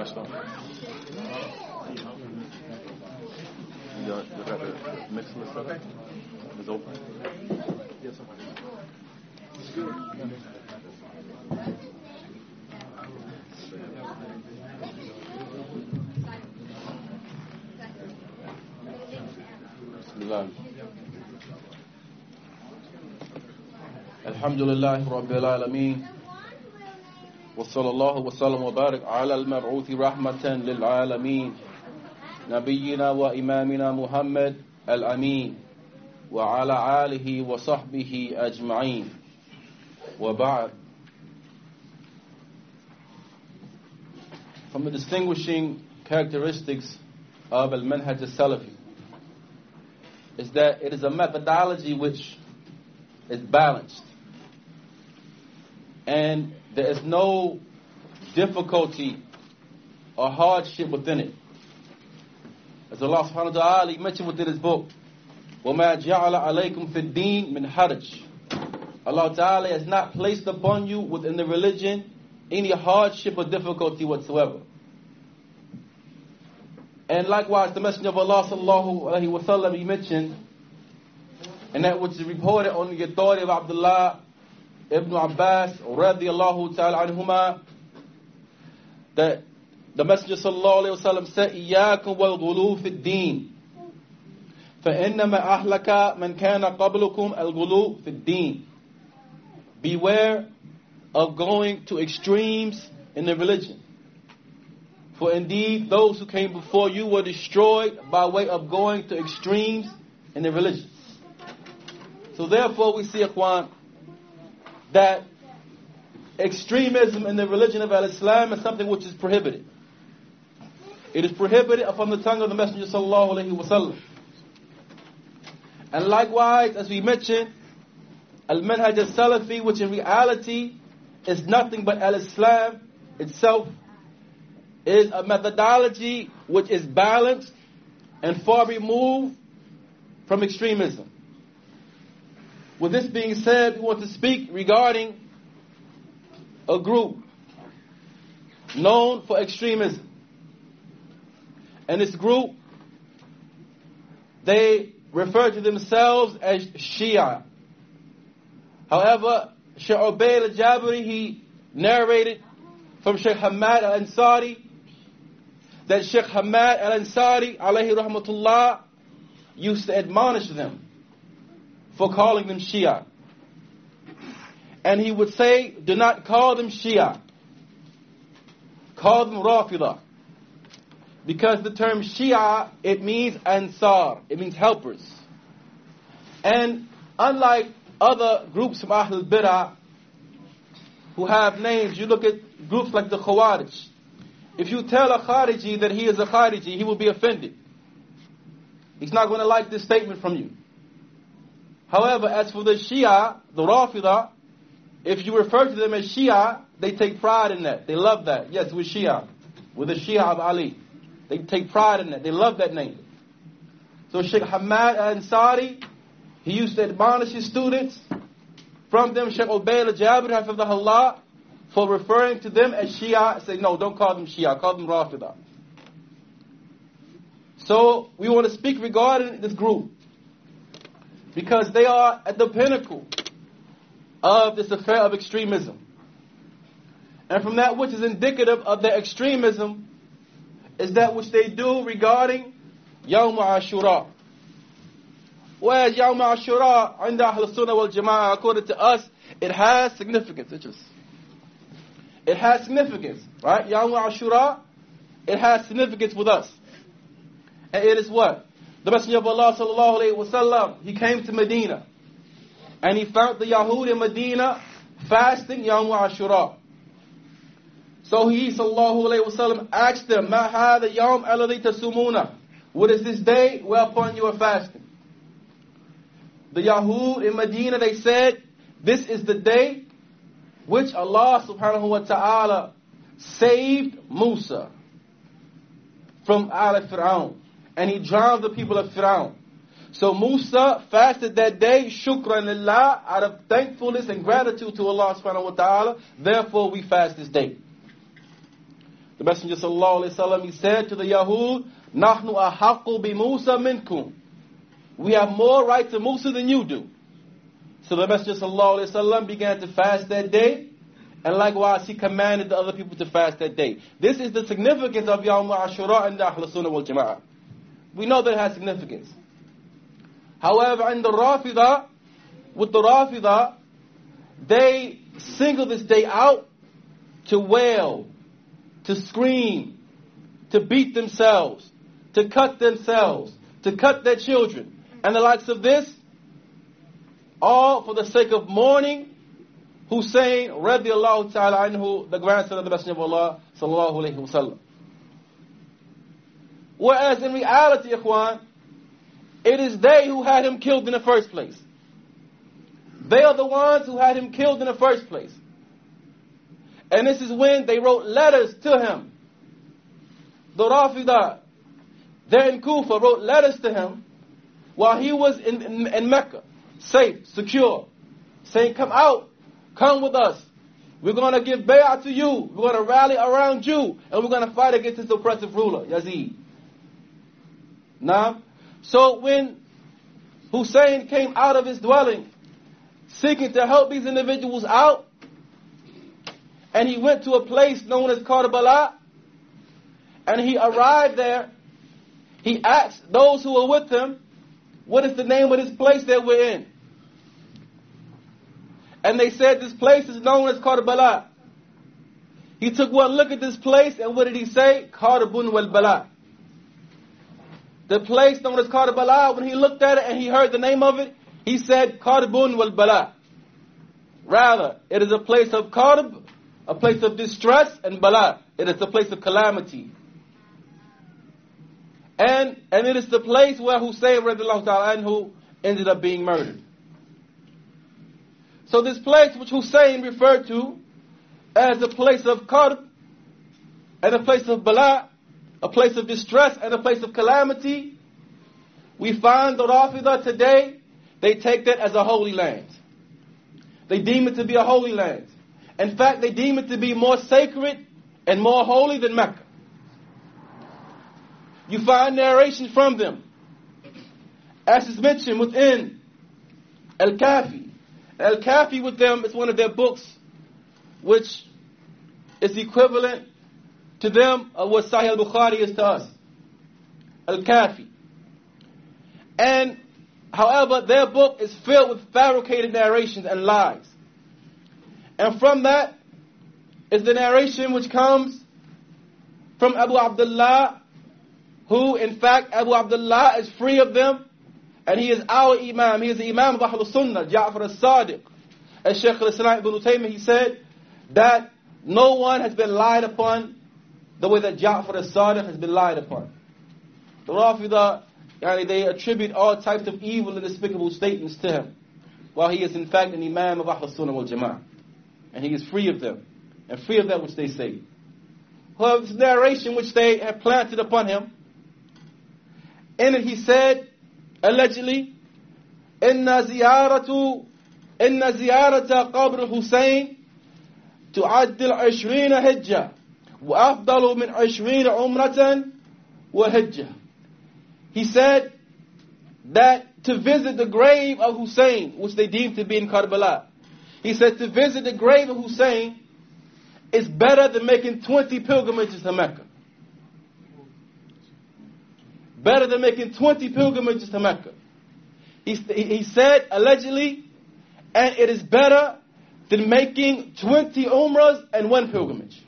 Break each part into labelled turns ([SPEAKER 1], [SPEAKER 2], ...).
[SPEAKER 1] messed up. You got the mixing list up? It's open. Yes, it's good. Alhamdulillah Rabbil Alameen. وصلى الله وسلم وبارك على المبعوث رحمة للعالمين نبينا وإمامنا محمد الأمين وعلى آله وصحبه أجمعين وبعد. From the distinguishing characteristics of al-Manhaj al-Salafi is that it is a methodology which is balanced, and there is no difficulty or hardship within it. As Allah subhanahu wa ta'ala mentioned within his book, وَمَا جَعَلَ عَلَيْكُمْ فِي الدِّينِ مِنْ حَرَجٍ. Allah ta'ala has not placed upon you within the religion any hardship or difficulty whatsoever. And likewise, the Messenger of Allah sallallahu alaihi wasallam, he mentioned, and that which is reported on the authority of Abdullah Ibn Abbas radiyallahu ta'ala anhuma, that the Messenger sallallahu alayhi wa sallam said, إِيَّاكُمْ وَالْغُلُوفِ الدِّينِ فَإِنَّمَا أَهْلَكَ مَنْ كَانَ قَبْلُكُمْ الْغُلُوفِ الدِّينِ. Beware of going to extremes in the religion. For indeed, those who came before you were destroyed by way of going to extremes in the religion. So therefore we see, Ikhwan, that extremism in the religion of al-Islam is something which is prohibited. It is prohibited from the tongue of the Messenger sallallahu alaihi wasallam. And likewise, as we mentioned, al-Manhaj al-Salafi, which in reality is nothing but al-Islam itself, is a methodology which is balanced and far removed from extremism. With this being said, we want to speak regarding a group known for extremism. And this group, they refer to themselves as Shia. However, Shaykh Ubayd al-Jabari, he narrated from Shaykh Hamad al-Ansari that Shaykh Hamad al-Ansari, alayhi rahmatullah, used to admonish them for calling them Shia. And he would say, do not call them Shia. Call them Rafidah. Because the term Shia, it means Ansar. It means helpers. And unlike other groups from Ahl Bid'ah who have names, you look at groups like the Khawarij. If you tell a Khariji that he is a Khariji, he will be offended. He's not going to like this statement from you. However, as for the Shia, the Rafidah, if you refer to them as Shia, they take pride in that. They love that. Yes, we're Shia. We're the Shia of Ali. They take pride in that. They love that name. So Shaykh Hamad al-Ansari, he used to admonish his students. From them, Shaykh Ubayd al-Jabari, hafidhahullah, for referring to them as Shia, say, no, don't call them Shia, call them Rafidah. So we want to speak regarding this group, because they are at the pinnacle of this affair of extremism. And from that which is indicative of their extremism is that which they do regarding Yawm Ashura. Whereas Yawm Ashura, عند أهل السنة والجماعة, according to us, it has significance. It has significance, right? Yawm Ashura, it has significance with us. And it is what? The Messenger of Allah sallallahu alayhi wa sallam, he came to Medina. And he found the Yahud in Medina fasting Yawm Ashura. So he sallallahu alayhi wa sallam asked them, Ma hadha yawm alladhi tasumuna? What is this day whereupon you are fasting? The Yahud in Medina, they said, this is the day which Allah subhanahu wa ta'ala saved Musa from Fir'aun. And he drowned the people of Fir'aun. So Musa fasted that day, shukran lillah, out of thankfulness and gratitude to Allah subhanahu wa ta'ala. Therefore we fast this day. The Messenger sallallahu alaihi wasallam, he said to the Yahud, "Nahnu ahaqqu bi Musa minkum." We have more right to Musa than you do. So the Messenger sallallahu alaihi wasallam began to fast that day, and likewise he commanded the other people to fast that day. This is the significance of Yawm Ashura and the Ahl Sunnah wal Jama'ah. We know that it has significance. However, in the Rafida, with the Rafida, they single this day out to wail, to scream, to beat themselves, to cut themselves, to cut their children, and the likes of this, all for the sake of mourning Hussein radiallahu ta'ala anhu, the grandson of the Messenger of Allah sallallahu alayhi wa sallam. Whereas in reality, ikhwan, it is they who had him killed in the first place. They are the ones who had him killed in the first place. And this is when they wrote letters to him. The Rafida, there in Kufa, wrote letters to him while he was in Mecca, safe, secure, saying, "Come out, come with us. We're going to give bay'ah to you. We're going to rally around you, and we're going to fight against this oppressive ruler, Yazid." Now, so when Hussein came out of his dwelling, seeking to help these individuals out, and he went to a place known as Karbala, and he arrived there, he asked those who were with him, "What is the name of this place that we're in?" And they said, "This place is known as Karbala." He took one look at this place, and what did he say? Karbun wal Bala. The place known as Karbala, when he looked at it and he heard the name of it, he said, Karbun wal Bala. Rather, it is a place of Karb, a place of distress, and Bala. It is a place of calamity. And it is the place where Hussein radiallahu ta'ala anhu ended up being murdered. So this place which Hussein referred to as a place of Karb, and a place of Bala, a place of distress, and a place of calamity, we find the Rafida today, they take that as a holy land. They deem it to be a holy land. In fact, they deem it to be more sacred and more holy than Mecca. You find narrations from them, as is mentioned within Al-Kafi. Al-Kafi with them is one of their books, which is equivalent to them of what Sahih al-Bukhari is to us. Al-Kafi. And, however, their book is filled with fabricated narrations and lies. And from that is the narration which comes from Abu Abdullah, who, in fact, Abu Abdullah is free of them, and he is our Imam. He is the Imam of Ahl Sunnah, Ja'far al-Sadiq. As Shaykh al-Islam ibn Taymiyyah, he said that no one has been lied upon the way that Ja'far al-Sadiq has been lied upon. The Rafida, they attribute all types of evil and despicable statements to him, while he is in fact an Imam of Ahl Sunnah wal Jama'ah. And he is free of them, and free of that which they say. However, this narration which they have planted upon him, in it he said, allegedly, إن زيارة قبر الحسين تعدل 20 حجة وأفضل من 20 عمرة وحجة. He said that to visit the grave of Hussein, which they deemed to be in Karbala, he said to visit the grave of Hussein is better than making 20 pilgrimages to Mecca. Better than making 20 pilgrimages to Mecca. He said, allegedly, and it is better than making 20 umrahs and 1 pilgrimage.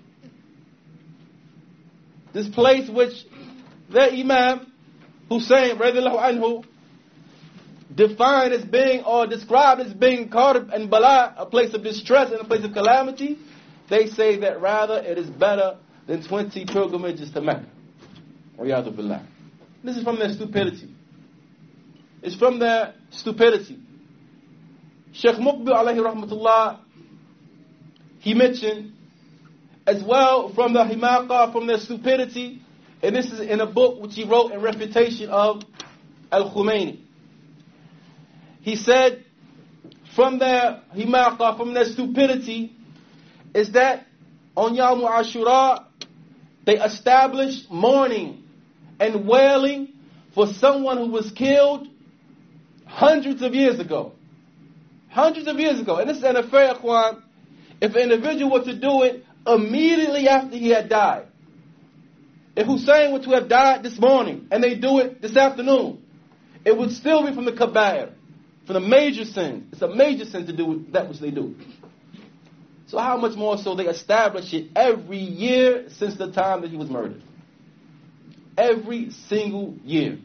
[SPEAKER 1] This place which their Imam, Hussein, radiallahu anhu, defined as being, or described as being Karb and Bala, a place of distress and a place of calamity, they say that rather it is better than 20 pilgrimages to Mecca. Riyadhu billah. This is from their stupidity. It's from their stupidity. Shaykh Muqbil alayhi rahmatullah, he mentioned as well from the himaqa, from their stupidity, and this is in a book which he wrote in refutation of Al-Khumaini. He said, from their himaqa, from their stupidity, is that on Yawm Ashura, they established mourning and wailing for someone who was killed hundreds of years ago. Hundreds of years ago. And this is an affair, Ikhwan, if an individual were to do it immediately after he had died. If Hussein were to have died this morning and they do it this afternoon, it would still be from the kaba'ir, from the major sins. It's a major sin to do that which they do. So how much more so they establish it every year since the time that he was murdered. Every single year.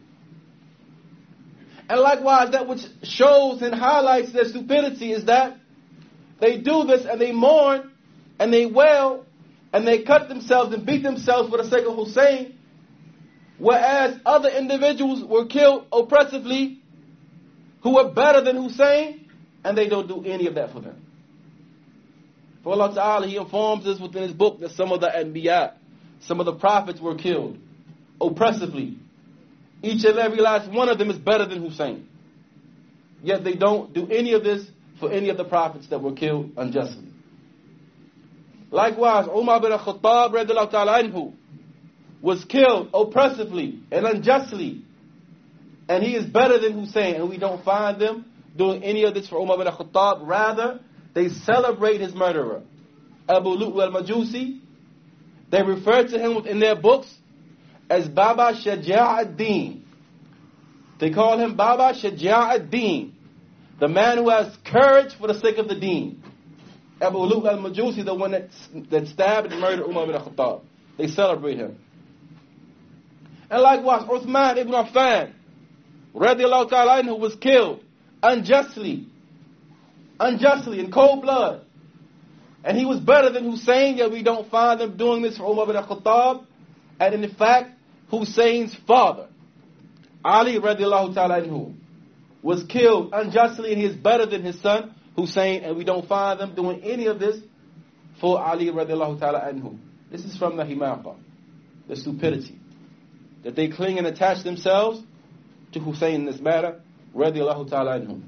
[SPEAKER 1] And likewise, that which shows and highlights their stupidity is that they do this and they mourn and they wail and they cut themselves and beat themselves for the sake of Hussein, whereas other individuals were killed oppressively who were better than Hussein, and they don't do any of that for them. For Allah Ta'ala, He informs us within His book that some of the Anbiya, some of the prophets were killed oppressively. Each and every last one of them is better than Hussein. Yet they don't do any of this for any of the prophets that were killed unjustly. Likewise, Umar bin Khattab radiallahu ta'ala anhu was killed oppressively and unjustly. And he is better than Hussein. And we don't find them doing any of this for Umar bin Khattab. Rather, they celebrate his murderer, Abu Lu'lu al-Majusi. They refer to him in their books as Baba Shaja' ad-Din. They call him Baba Shaja' ad-Din, the man who has courage for the sake of the deen. Abu Lu'lu al-Majusi, the one that stabbed and murdered Umar bin Khattab. They celebrate him. And likewise, Uthman ibn Affan, radiallahu ta'ala anhu, was killed unjustly, in cold blood. And he was better than Hussein, yet we don't find them doing this for Umar bin Khattab. And in fact, Hussein's father, Ali radiallahu ta'ala anhu, was killed unjustly, and he is better than his son, Hussein, and we don't find them doing any of this for Ali radiallahu ta'ala anhu. This is from the himaqa, the stupidity, that they cling and attach themselves to Hussein in this matter, radiallahu ta'ala anhu.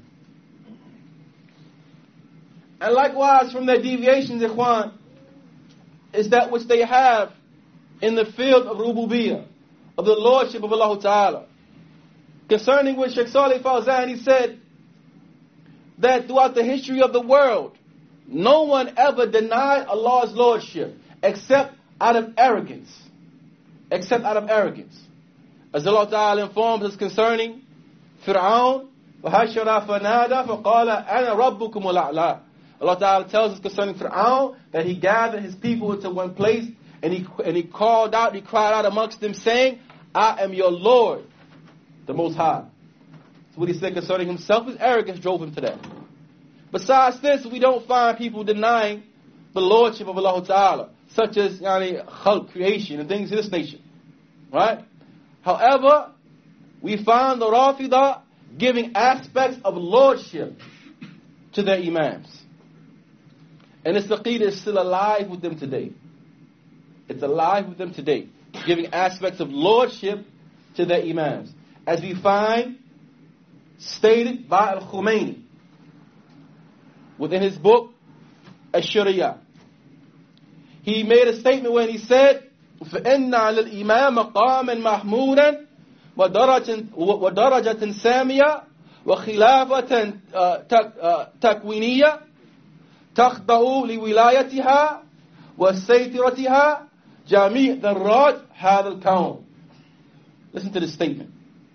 [SPEAKER 1] And likewise, from their deviations, ikhwan, is that which they have in the field of rububiyyah, of the lordship of Allah Ta'ala. Concerning which Shaykh Salih Fawzan, he said that throughout the history of the world, no one ever denied Allah's lordship except out of arrogance. Except out of arrogance. As Allah Ta'ala informs us concerning Fir'aun, وَحَشَرَ فَنَادَى فَقَالَ أَنَا رَبُّكُمُ الْأَعْلَى. Allah Ta'ala tells us concerning Fir'aun that he gathered his people into one place and he cried out amongst them saying, I am your Lord, the Most High. So what he said concerning himself, his arrogance drove him to that. Besides this, we don't find people denying the lordship of Allah Ta'ala, such as khalq, creation, and things of this nature. Right? However, we find the Rafidah giving aspects of lordship to their imams. And this aqeedah is still alive with them today. It's alive with them today, giving aspects of lordship to their imams. As we find stated by Al-Khumaini within his book, Ash-Shari'ah. He made a statement when he said, فَإِنَّ عَلَى الْإِمَامَ مَقَامًا مَحْمُودًا وَدَرَجَةً سَامِيَةً وَخِلَافَةً تَكْوِينِيَّةً تَخْضَعُ لِوِلَايَتِهَا وَسَيْطِرَتِهَا جَمِيعَ ذَرَّاتِ هَذَا الْكَوْنِ. Listen to this statement.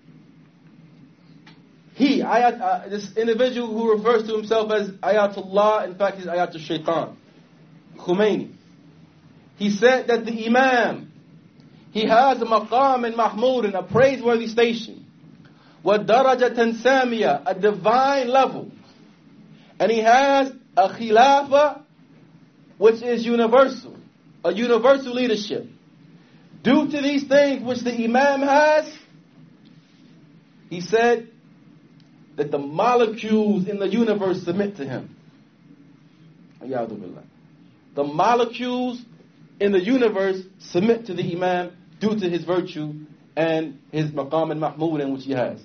[SPEAKER 1] This individual who refers to himself as Ayatullah, in fact he's Ayatul Shaitan, Khumaini. He said that the Imam, he has a maqam and mahmud, a praiseworthy station, wa darajatan samiyah, a divine level, and he has a khilafah which is universal, a universal leadership. Due to these things which the Imam has, he said that the molecules in the universe submit to him. The molecules in the universe submit to the Imam due to his virtue and his maqam and mahmud in which he has.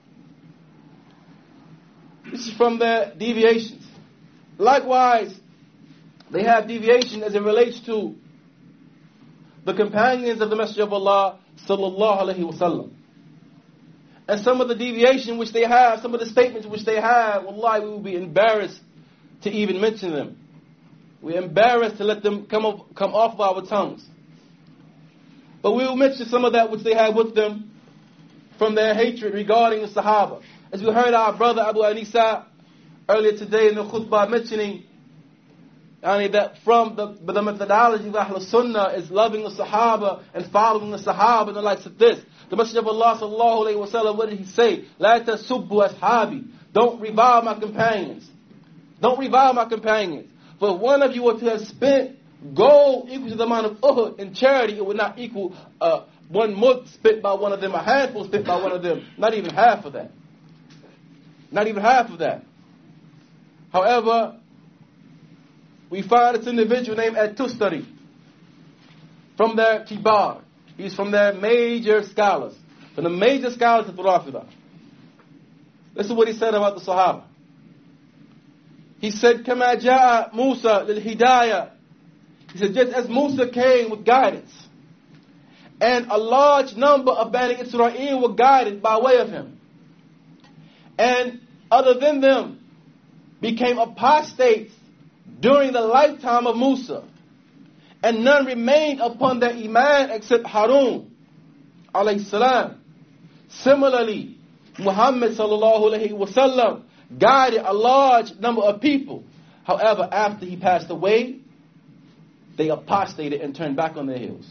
[SPEAKER 1] This is from the deviations. Likewise, they have deviation as it relates to the companions of the Messenger of Allah sallallahu alaihi wasallam. And some of the deviation which they have, some of the statements which they have, wallahi, we will be embarrassed to even mention them. We're embarrassed to let them come off of our tongues. But we will mention some of that which they had with them from their hatred regarding the Sahaba. As we heard our brother Abu Anisa earlier today in the khutbah mentioning that from the methodology of Ahlul Sunnah is loving the Sahaba and following the Sahaba and the likes of this. The Messenger of Allah sallallahu alayhi wa sallam, what did he say? La tasubbu ashabi. Don't revile my companions. Don't revile my companions. For if one of you were to have spent gold equal to the amount of Uhud in charity, it would not equal one mud spent by one of them, a handful spent by one of them. Not even half of that. Not even half of that. However, we find this individual named At-Tustari from their Kibar. He's from their major scholars. From the major scholars of the Rafidah. Listen to what he said about the Sahaba. He said, كَمَا جَاءَ مُوسَى لِلْهِدَايَةِ. He said, just as Musa came with guidance, and a large number of Bani Israel were guided by way of him, and other than them became apostates during the lifetime of Musa, and none remained upon their iman except Harun alayhi salam. Similarly, Muhammad sallallahu alayhi wa sallam guided a large number of people. However, after he passed away, they apostated and turned back on their heels.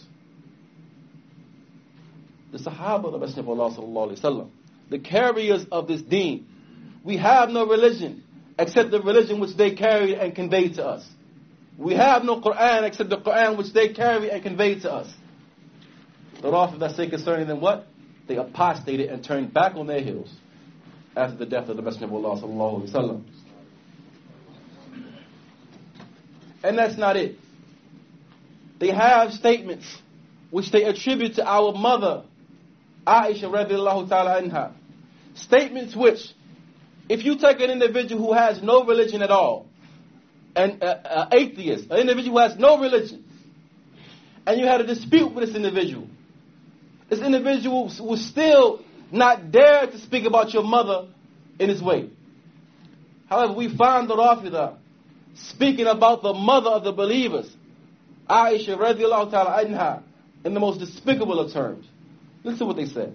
[SPEAKER 1] The Sahaba of the Messenger of Allah sallallahu alayhi wa sallam, the carriers of this deen, we have no religion except the religion which they carried and conveyed to us. We have no Quran except the Quran which they carried and conveyed to us. The Rafidah say concerning them what? They apostated and turned back on their heels after the death of the Messenger of Allah sallallahu alaihi wasallam. And that's not it. They have statements which they attribute to our mother, Aisha radiallahu ta'ala anha. Statements which, if you take an individual who has no religion at all, an atheist, an individual who has no religion, and you had a dispute with this individual will still not dare to speak about your mother in this way. However, we find the Rafidah speaking about the mother of the believers, Aisha radiallahu ta'ala anha, in the most despicable of terms. Listen to what they said.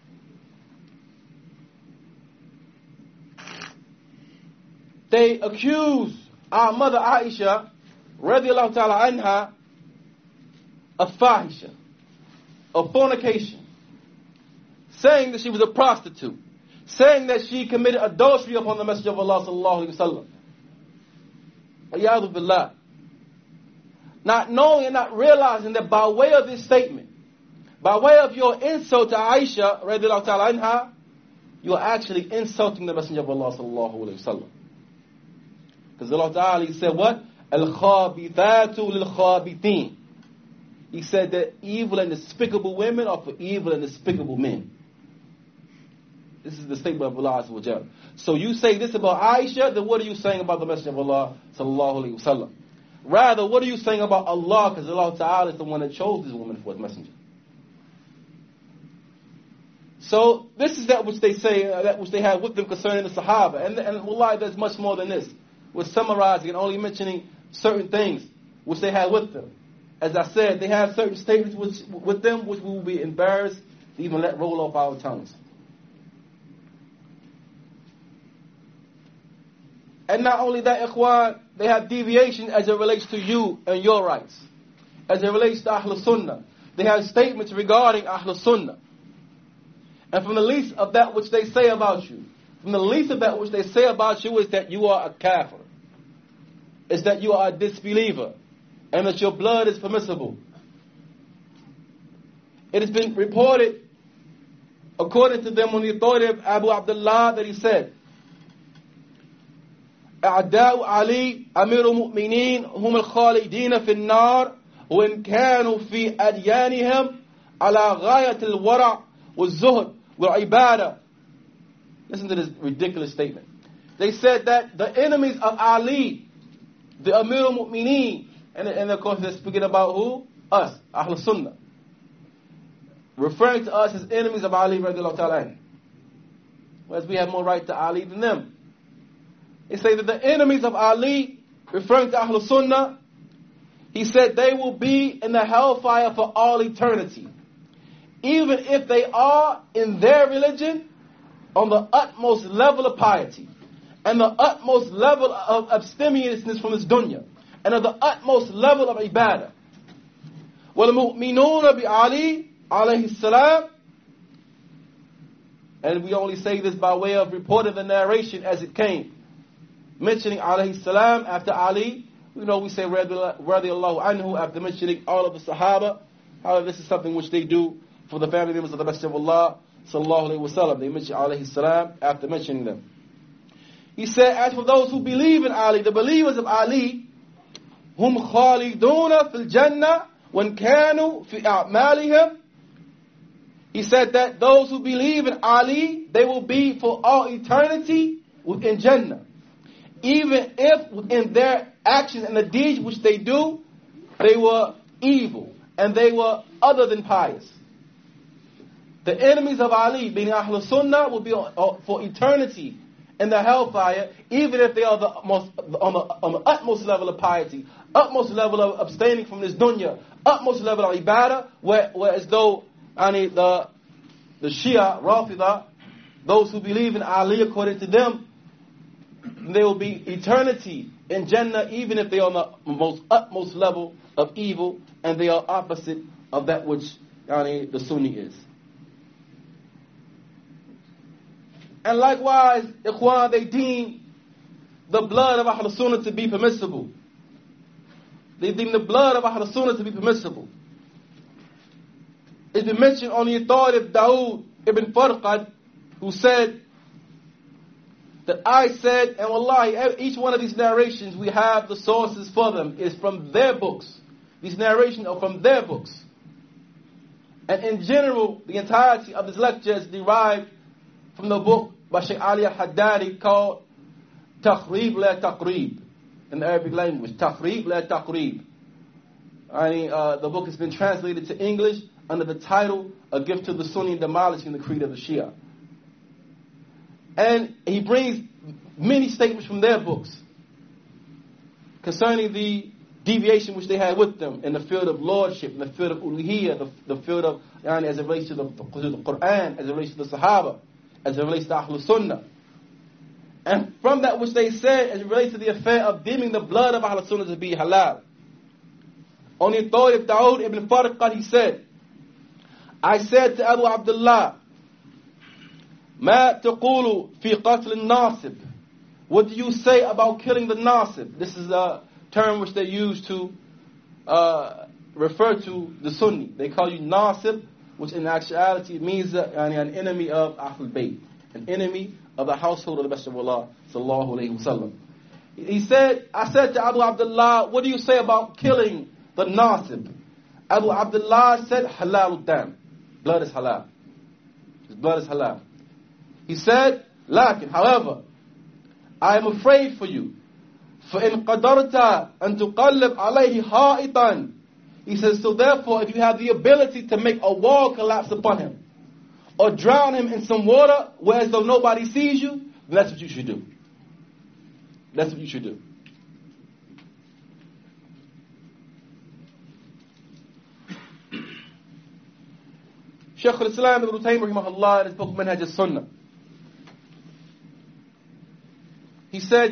[SPEAKER 1] They accuse our mother Aisha radiallahu ta'ala anha of fahisha, of fornication, saying that she was a prostitute, saying that she committed adultery upon the Messenger of Allah sallallahu alaihi wasallam. A'yadu billah. Not knowing and not realizing that by way of this statement, by way of your insult to Aisha radiallahu ta'ala anha, you are actually insulting the Messenger of Allah sallallahu alaihi wasallam. Because Allah Ta'ala said what? Al-khabithatu lil-khabithin. He said that evil and despicable women are for evil and despicable men. This is the statement of Allah Azza wa Jalla. So you say this about Aisha, then what are you saying about the Messenger of Allah sallallahu alaihi wasallam? Rather, what are you saying about Allah? Because Allah Ta'ala is the one that chose this woman for his messenger. So this is that which they say, that which they have with them concerning the Sahaba. And wallahi, there's much more than this. We're summarizing and only mentioning certain things which they had with them. As I said, they have certain statements with them which we will be embarrassed to even let roll off our tongues. And not only that, ikhwan, they have deviation as it relates to you and your rights. As it relates to Ahlul Sunnah. They have statements regarding Ahlul Sunnah. And from the least of that which they say about you, from the least of that which they say about you is that you are a kafir. Is that you are a disbeliever. And that your blood is permissible. It has been reported, according to them, on the authority of Abu Abdullah, that he said, أعداء علي أمير المؤمنين هم الخالدين في النار وإن كانوا في أديانهم على غاية الورع والزهد والعبادة. Listen to this ridiculous statement. They said that the enemies of Ali, the Amir al-Mu'mineen, and of course they're speaking about who? us, Ahl Sunnah, referring to us as enemies of Ali radiallahu ta'ala anhu. Whereas we have more right to Ali than them. They say that the enemies of Ali, referring to Ahl Sunnah, he said they will be in the hellfire for all eternity. Even if they are in their religion on the utmost level of piety and the utmost level of abstemiousness from this dunya and of the utmost level of ibadah. وَالْمُؤْمِنُونَ بِعَلِي alayhi salam. And we only say this by way of reporting the narration as it came, mentioning alayhi salam after Ali. We say radiyallahu anhu after mentioning all of the Sahaba. However, this is something which they do for the family members of the Messenger of Allah sallallahu alayhi wa sallam. They mention alayhi salam after mentioning them. He said, as for those who believe in Ali, the believers of Ali, hum khaliduna fil jannah when kanu fi a'malihim. He said that those who believe in Ali, they will be for all eternity within Jannah. Even if within their actions and the deeds which they do, they were evil and they were other than pious. The enemies of Ali, being Ahl Sunnah, will be for eternity in the hellfire, even if they are on the utmost level of piety, utmost level of abstaining from this dunya, utmost level of ibadah, where as though the Shia, Rafida, those who believe in Ali according to them, they will be eternity in Jannah, even if they are on the utmost level of evil, and they are opposite of that which the Sunni is. And likewise, Ikhwan, they deem the blood of Ahl Sunnah to be permissible. They deem the blood of Ahl Sunnah to be permissible. It's been mentioned on the authority of Dawood ibn Farqad, who said that I said, and wallahi, each one of these narrations, we have the sources for them, is from their books. These narrations are from their books. And in general, the entirety of this lecture is derived from the book by Shaykh Ali al-Haddadi called Taqreeb la Taqreeb, in the Arabic language. Taqreeb la Taqreeb. The book has been translated to English under the title A Gift to the Sunni and Demolishing the Creed of the Shia. And he brings many statements from their books concerning the deviation which they had with them in the field of lordship, in the field of uluhiyyah, the field of as it relates to the Quran, as it relates to the Sahaba, as it relates to Ahl Sunnah. And from that which they said as it relates to the affair of deeming the blood of Ahl Sunnah to be halal. On the authority of Dawood ibn Farqad, he said, I said to Abu Abdullah, ما تقول في قتل الناصب? What do you say about killing the nasib? This is a term which they use to refer to the Sunni. They call you nasib, which in actuality means an enemy of Ahlul Bayt, an enemy of the household of the Messenger of Allah sallallahu alayhi wasallam. He said, I said to Abu Abdullah, what do you say about killing the nasib? Abu Abdullah said, halal dam. Blood is halal. His blood is halal. He said, lakin, however, I am afraid for you. فَإِنْ قَدَرْتَ أَن تُقَلِّبْ عَلَيْهِ حَائِطًا. He says, so therefore, if you have the ability to make a wall collapse upon him, or drown him in some water, where as though nobody sees you, then that's what you should do. That's what you should do. Shaykh al-Islam ibn Taymiyyah rahimahullah in his book Manhaj al-Sunnah, he said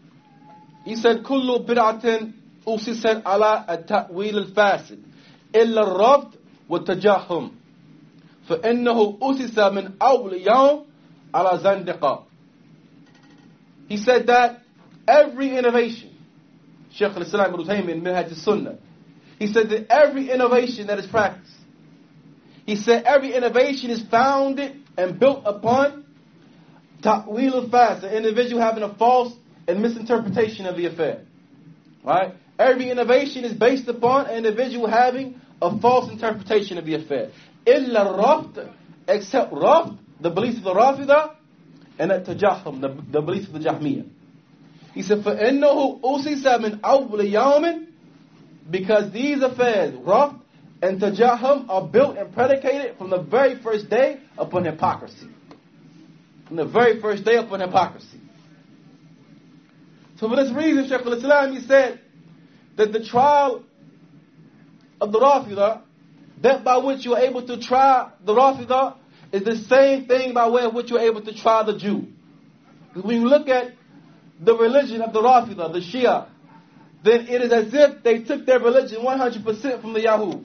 [SPEAKER 1] كل بدعة أسست على التأويل الفاسد إلا الرفض والتجهم فإنه أسس من أول يوم على زندقة. He said that every innovation, Shaykh al-Islam ibn Taymiyyah in Manhaj al-Sunnah, he said that every innovation that is practiced, he said every innovation is founded and built upon ta'wil al-fas, an individual having a false and misinterpretation of the affair. Right? Every innovation is based upon an individual having a false interpretation of the affair. Illa raft, except raft, the beliefs of the Rafida, and at-tajahum, the beliefs of the Jahmiyyah. He said, فَإِنَّهُ أُسِسَ مِنْ أَوْلِ يَوْمٍ, because these affairs, raft, and tajahum are built and predicated from the very first day upon hypocrisy. From the very first day upon hypocrisy. So for this reason, Shaykh al-Islam, he said that the trial of the Rafidah, that by which you are able to try the Rafidah, is the same thing by way of which you are able to try the Jew. Because when you look at the religion of the Rafidah, the Shia, then it is as if they took their religion 100% from the Yahud.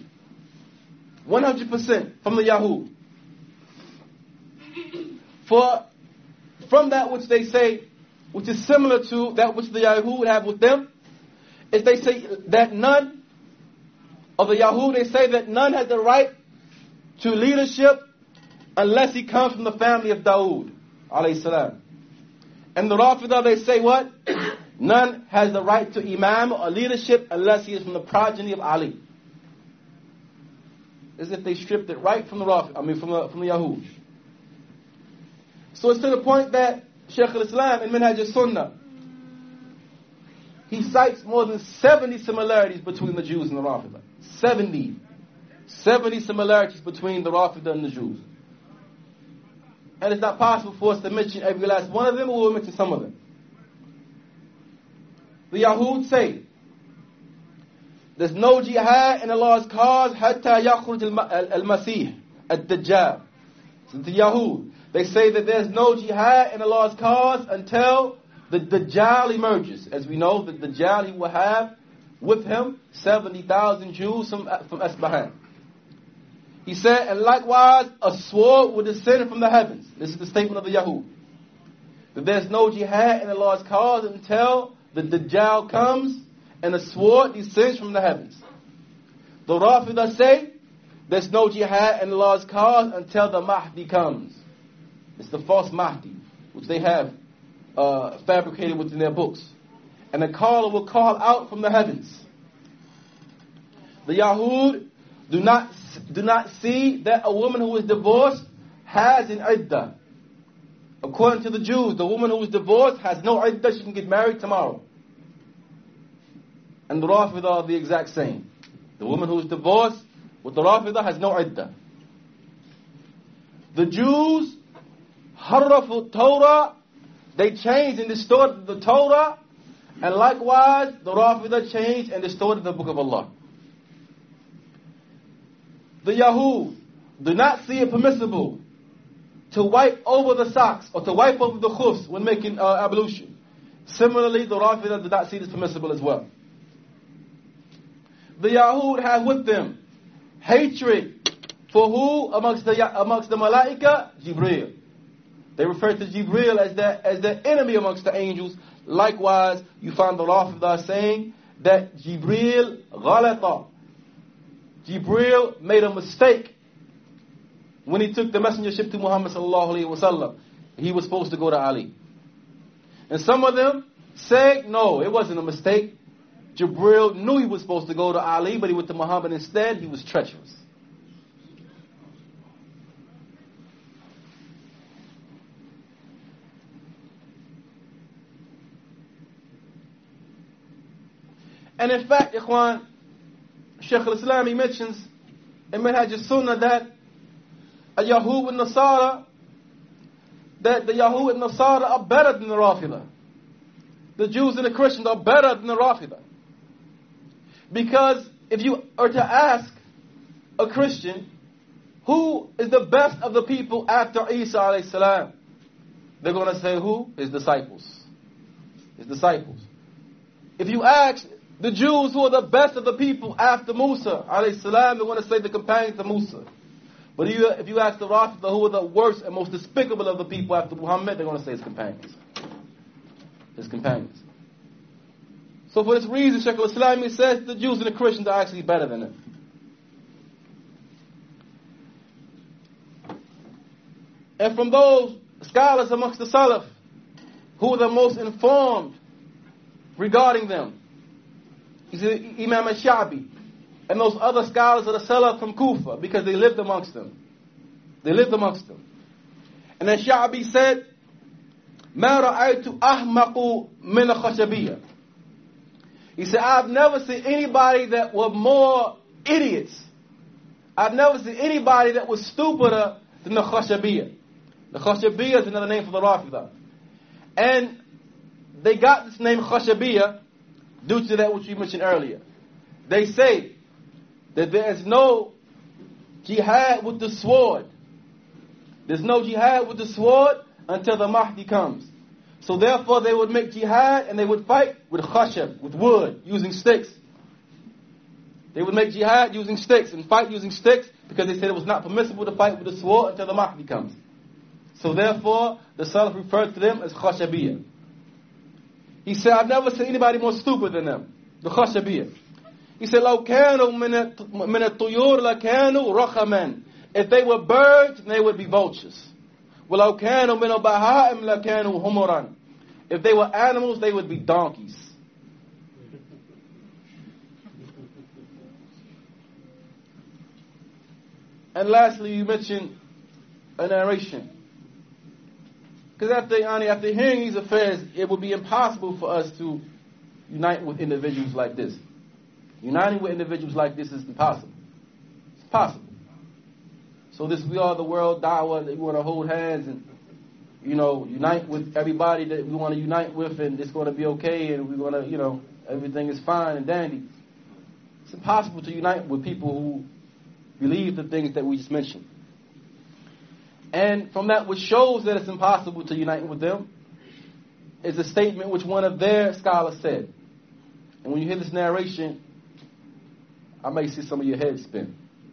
[SPEAKER 1] 100% from the Yahud. For from that which they say, which is similar to that which the Yahud have with them, is they say that none of the Yahud, they say that none has the right to leadership unless he comes from the family of Dawood, alayhi salam. And the Rafidah, they say what? None has the right to imam or leadership unless he is from the progeny of Ali. As if they stripped it right from the from the Yahud. So it's to the point that Shaykh al-Islam in Minhaj al-Sunnah, he cites more than 70 similarities between the Jews and the Rafidah. 70 similarities between the Rafidah and the Jews. And it's not possible for us to mention every last one of them, or we'll mention some of them. The Yahud say, there's no jihad in Allah's cause hatta yakhruj al-Masih, al-Dajjal. So the Yahud, they say that there's no jihad in Allah's cause until the Dajjal emerges. As we know, the Dajjal, he will have with him 70,000 Jews from Asbahan. He said, and likewise, a sword will descend from the heavens. This is the statement of the Yahud. That there's no jihad in Allah's cause until the Dajjal comes and a sword descends from the heavens. The Rafidah say, there's no jihad in Allah's cause until the Mahdi comes. It's the false Mahdi, which they have fabricated within their books. And the caller will call out from the heavens. The Yahud do not see that a woman who is divorced has an iddah. According to the Jews, the woman who is divorced has no iddah, she can get married tomorrow. And the Rafidah are the exact same. The woman who is divorced with the Rafidah has no iddah. The Jews, harrafu Torah, they changed and distorted the Torah, and likewise the Rafidah changed and distorted the Book of Allah. The Yahud do not see it permissible to wipe over the socks or to wipe over the khufs when making ablution. Similarly, the Rafidah do not see this permissible as well. The Yahud have with them hatred for who amongst the Malaika? Jibreel. They refer to Jibreel as the enemy amongst the angels. Likewise, you find the Rafidah saying that Jibreel ghalata. Jibreel made a mistake when he took the messengership to Muhammad sallallahu alaihi wasallam. He was supposed to go to Ali. And some of them say, no, it wasn't a mistake. Jibreel knew he was supposed to go to Ali, but he went to Muhammad instead. He was treacherous. And in fact, Ikhwan, Shaykh al-Islam, he mentions in Minhaj al-Sunnah that a Yahud and Nasara, that the Yahud and Nasara are better than the Rafidah. The Jews and the Christians are better than the Rafidah. Because if you are to ask a Christian, who is the best of the people after Isa alayhi salam? They're going to say who? His disciples. His disciples. If you ask the Jews who are the best of the people after Musa alayhi salam, they're going to say the companions of Musa. But if you ask the Rafidah who are the worst and most despicable of the people after Muhammad, they're going to say his companions. His companions. So for this reason, Shaykh al-Islam says the Jews and the Christians are actually better than them. And from those scholars amongst the Salaf who are the most informed regarding them, you see Imam al-Sha'bi and those other scholars of the Salaf from Kufa, because they lived amongst them. They lived amongst them. And then Sha'bi said, مَا رَأَيْتُ أَحْمَقُ مِنَ الْخَشَبِيَّةِ. He said, I've never seen anybody that were more idiots I've never seen anybody that was stupider than the Khashabiyya. The Khashabiyya is another name for the Rafidah. And they got this name Khashabiyya due to that which we mentioned earlier. They say that there is no jihad with the sword. There's no jihad with the sword until the Mahdi comes. So therefore they would make jihad and they would fight with khashab, with wood, using sticks. They would make jihad using sticks and fight using sticks because they said it was not permissible to fight with the sword until the Mahdi comes. So therefore the Salaf referred to them as Khashabiyya. He said, I've never seen anybody more stupid than them, the Khashabiyya. He said, لو كانوا من الطيور لكانوا رخما. If they were birds, they would be vultures. وَلَوْ كَانُوا مِنَ الْبَهَائِمْ لَكَانُوا هُمُرًا. If they were animals, they would be donkeys. And lastly, you mentioned a narration. Because after hearing these affairs, it would be impossible for us to unite with individuals like this. Uniting with individuals like this is impossible. It's possible. So this We Are the World da'wah that we want to hold hands and, unite with everybody that we want to unite with, and it's going to be okay, and we're going to, everything is fine and dandy. It's impossible to unite with people who believe the things that we just mentioned. And from that, which shows that it's impossible to unite with them, is a statement which one of their scholars said. And when you hear this narration, I may see some of your heads spin.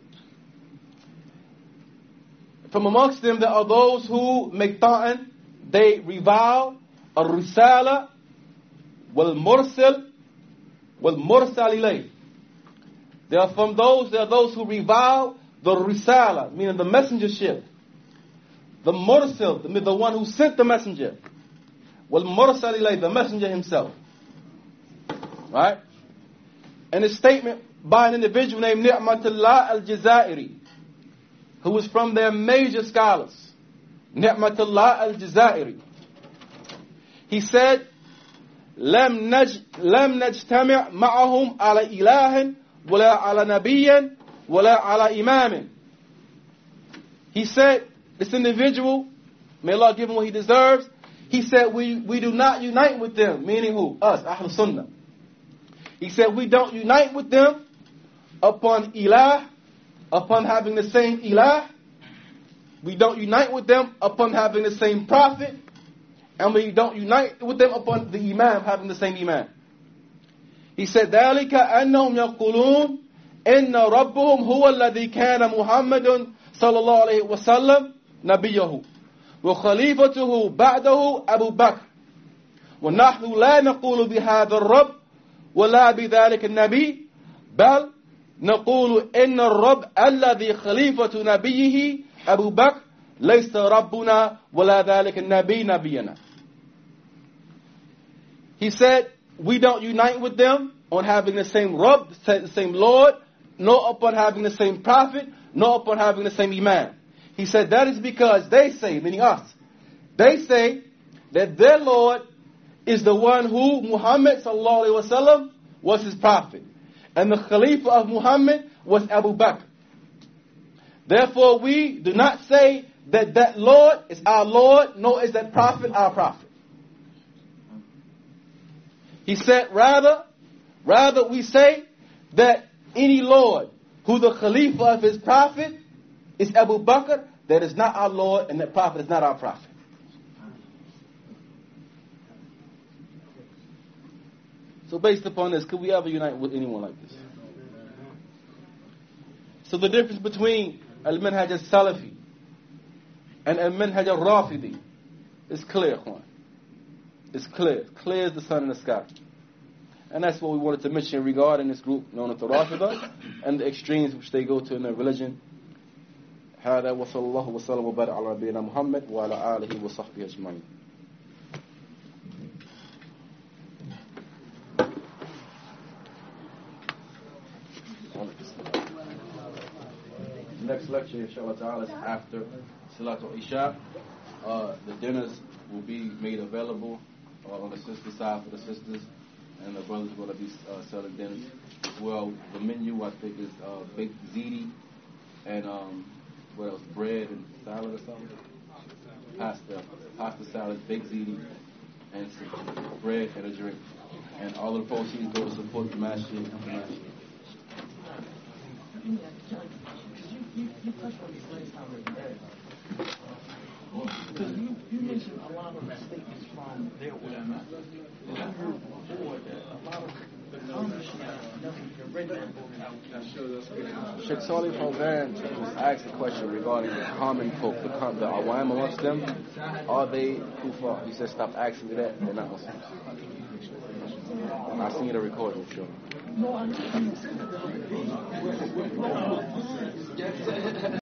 [SPEAKER 1] From amongst them, there are those who make ta'an, they revile al-risala wal-mursal ilayh. There are those who revile the risala, meaning the messengership. The mursal, the one who sent the messenger. Wal-mursal ilayh, the messenger himself. Right? And a statement by an individual named Ni'matullah al-Jazairi, who was from their major scholars. Ni'matullah al-Jazairi. He said, لم نجتمع معهم على إله ولا على نبي ولا على إمام. He said, this individual, may Allah give him what he deserves, he said, we do not unite with them, meaning who? Us, Ahlul Sunnah. He said, we don't unite with them upon ilah, upon having the same ilah. We don't unite with them upon having the same prophet. And we don't unite with them upon the imam having the same imam. He said, ذَلِكَ أَنَّهُمْ يَقُولُونَ إِنَّ رَبُّهُمْ هُوَ الَّذِي كَانَ مُحَمَّدٌ صلى الله عليه وسلم نبيه وخليفته بعده أبو بكر ونحن لا نقول بهذا الرب ولا بذلك النبي بل نقول إن الرب الذي خليفة نبيه أبو بكر ليس ربنا ولا ذلك النبي نبينا. He said, we don't unite with them on having the same Rabb, the same Lord, nor upon having the same prophet, nor upon having the same imam. He said that is because they say, meaning us, they say that their Lord is the one who Muhammad sallallahu alaihi wasallam was his prophet. And the Khalifa of Muhammad was Abu Bakr. Therefore, we do not say that that Lord is our Lord, nor is that prophet our prophet. He said, rather we say that any Lord who the Khalifa of his prophet is Abu Bakr, that is not our Lord, and that prophet is not our prophet. So based upon this, could we ever unite with anyone like this? So the difference between al-Manhaj al-Salafi and al-Manhaj al-Rafidi is clear, Juan. It's clear. Clear as the sun in the sky. And that's what we wanted to mention regarding this group known as the Rafida and the extremes which they go to in their religion. هذا وصلى الله وسلم وبارك على نبينا محمد وعلى آله وصحبه أجمعين. The next lecture, inshallah ta'ala, is after Salatul Isha. The dinners will be made available on the sister side for the sisters, and the brothers are going to be selling dinners as well. The menu, I think, is baked ziti, and what else? Bread and salad or something. Pasta salad, baked ziti, and some bread and a drink. And all of the proceeds go to support the masjid and the masjid.
[SPEAKER 2] You touched on this last time we met. Because you mentioned a lot of statements from their ulama. And I heard before that a lot of the comments never even read that book.
[SPEAKER 3] Sheikh Salih Fawzan was asked a question regarding the common folk, the awam amongst them. Are they kuffar? He said, stop asking me that. They're not Muslims. I've seen the recording, sure.
[SPEAKER 2] No, I didn't.